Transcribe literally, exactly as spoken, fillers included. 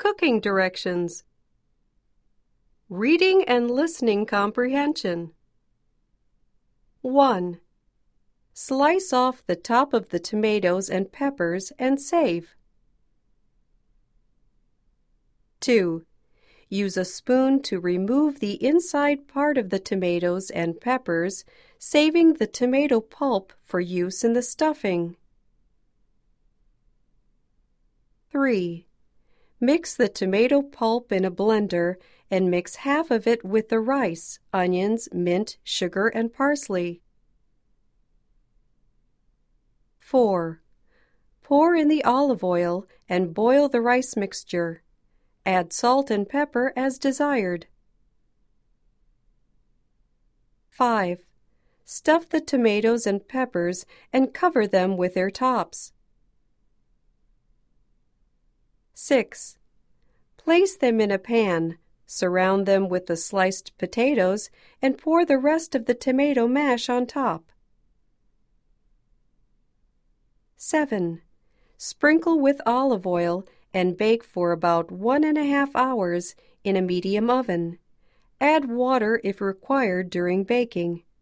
Cooking directions. Reading and listening comprehension. one. Slice off the top of the tomatoes and peppers and save. two. Use a spoon to remove the inside part of the tomatoes and peppers, saving the tomato pulp for use in the stuffing. three. Mix the tomato pulp in a blender and mix half of it with the rice, onions, mint, sugar, and parsley. four. Pour in the olive oil and boil the rice mixture. Add salt and pepper as desired. five. Stuff the tomatoes and peppers and cover them with their tops. six. Place them in a pan, surround them with the sliced potatoes, and pour the rest of the tomato mash on top. seven. Sprinkle with olive oil and bake for about one and a half hours in a medium oven. Add water if required during baking.